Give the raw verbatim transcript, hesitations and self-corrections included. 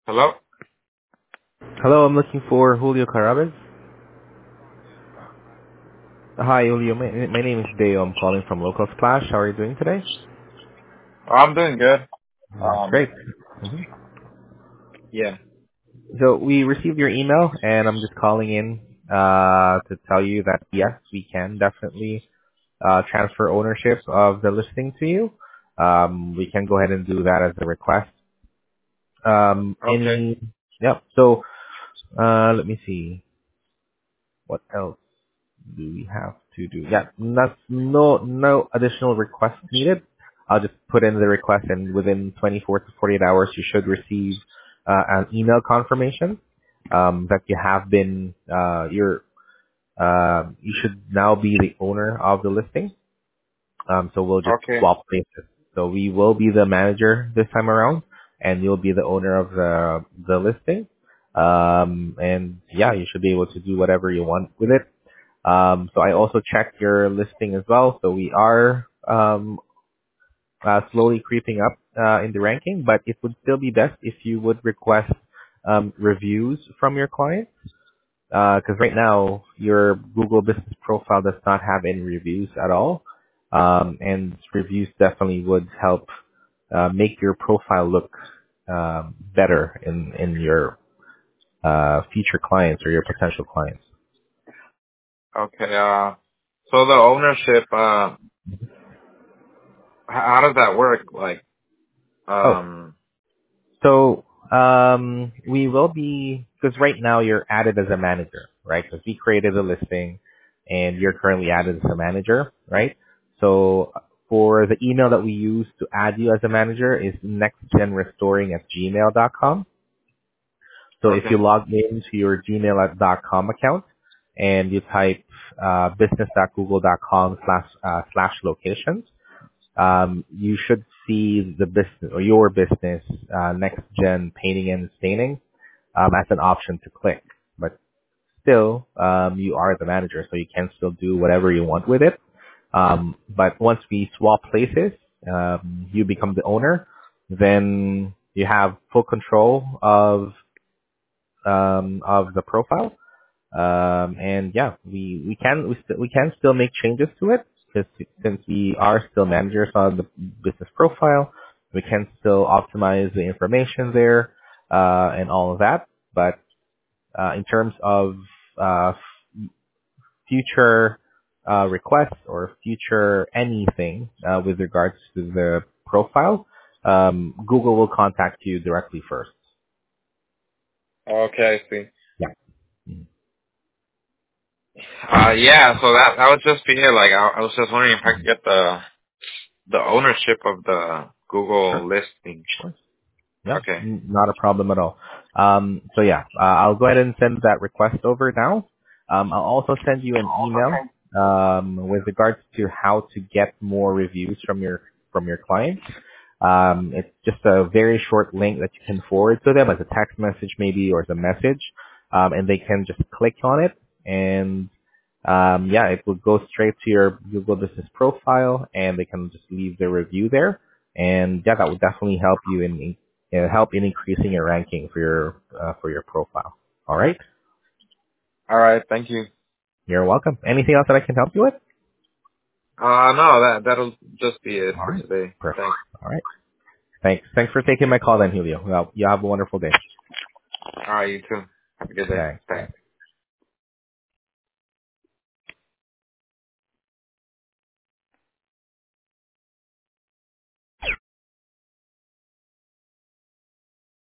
Hello? Hello, I'm looking for Julio Carabas. Hi, Julio. My, my name is Deo. I'm calling from Local Splash. How are you doing today? I'm doing good. That's Um, great. hmm yeah. So we received your email, and I'm just calling in uh, to tell you that yes, we can definitely uh, transfer ownership of the listing to you. Um, we can go ahead and do that as a request. Um, Okay. any? Yep. So uh, let me see. What else do we have to do? Yeah, that's no no additional requests needed. I'll just put in the request, and within twenty-four to forty-eight hours, you should receive uh, an email confirmation um, that you have been uh, you're uh, you should now be the owner of the listing. Um, so we'll just Okay. swap places. So we will be the manager this time around, and you'll be the owner of the the listing. Um, and yeah, you should be able to do whatever you want with it. Um, so I also checked your listing as well. So we are um, uh, slowly creeping up uh, in the ranking, but it would still be best if you would request um, reviews from your clients. Because right now your Google Business Profile does not have any reviews at all, um, and reviews definitely would help uh, make your profile look um, better in in your uh, future clients or your potential clients. Okay. Uh, so the ownership, uh, h- how does that work? Like, Oh, um, So um, we will be, because right now you're added as a manager, right? Because we created a listing and you're currently added as a manager, right? So for the email that we use to add you as a manager is nextgenrestoring at gmail dot com. So if you okay. log into your gmail dot com account and you type uh, business.google.com slash uh, slash locations, um, you should see the business or your business, uh, next gen painting and staining, um, as an option to click. But still, um, you are the manager, so you can still do whatever you want with it. Um, but once we swap places, um, you become the owner, then you have full control of, um, of the profile. Um, and yeah, we, we can, we, st- we can still make changes to it because since we are still managers on the business profile, we can still optimize the information there, uh, and all of that. But, uh, in terms of, uh, f- future, uh, requests or future anything, uh, with regards to the profile, um, Google will contact you directly first. Okay, I see. Yeah. Mhm. Uh, yeah, so that, that would just be it. Like, I, I was just wondering if I could Mhm. get the, the ownership of the Sure. Google listing. Of course. Yeah, Okay. n- not a problem at all. Um, so yeah, uh, I'll go ahead and send that request over now. Um, I'll also send you an email um, with regards to how to get more reviews from your from your clients. Um, it's just a very short link that you can forward to them as a text message maybe or as a message, um, and they can just click on it and um, yeah, it will go straight to your Google Business Profile, and they can just leave their review there. And yeah, that would definitely help you in uh, help in increasing your ranking for your uh, for your profile. All right, All right. Thank you. you're welcome. Anything else that I can help you with? Uh, no, that, that'll just be it All for right, today. perfect. Thanks. All right, thanks. Thanks for taking my call, then, Julio. Well, you have a wonderful day. All right, you too. Have a good day. Thanks. Thanks. Thanks.